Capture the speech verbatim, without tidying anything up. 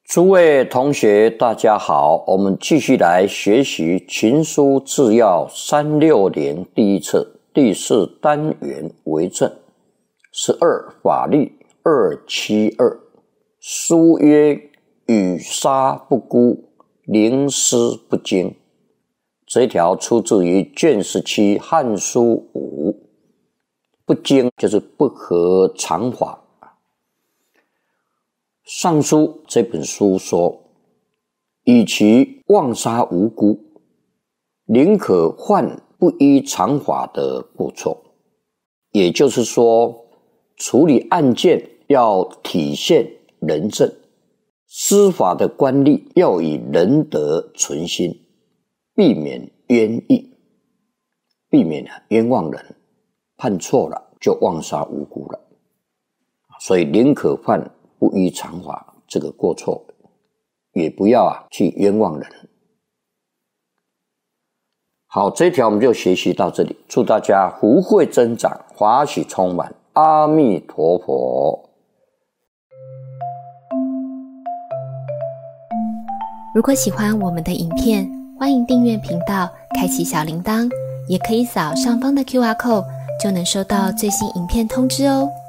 诸位同学大家好，我们继续来学习群书治要三六零第一册第四单元为政。十二法律二七二，书曰语杀不孤，临思不惊。这一条出自于卷十七汉书五，不惊就是不合常法。尚书这本书说，与其妄杀无辜，宁可犯不依常法的过错。也就是说，处理案件要体现仁政，司法的官吏要以仁德存心，避免冤狱，避免冤枉人判错了就妄杀无辜了。所以宁可犯不依常法这个过错，也不要啊去冤枉人。好，这一条我们就学习到这里，祝大家福慧增长，法喜充满，阿弥陀佛。 如果喜欢我们的影片，欢迎订阅频道，开启小铃铛，也可以扫上方的 Q R code， 就能收到最新影片通知哦。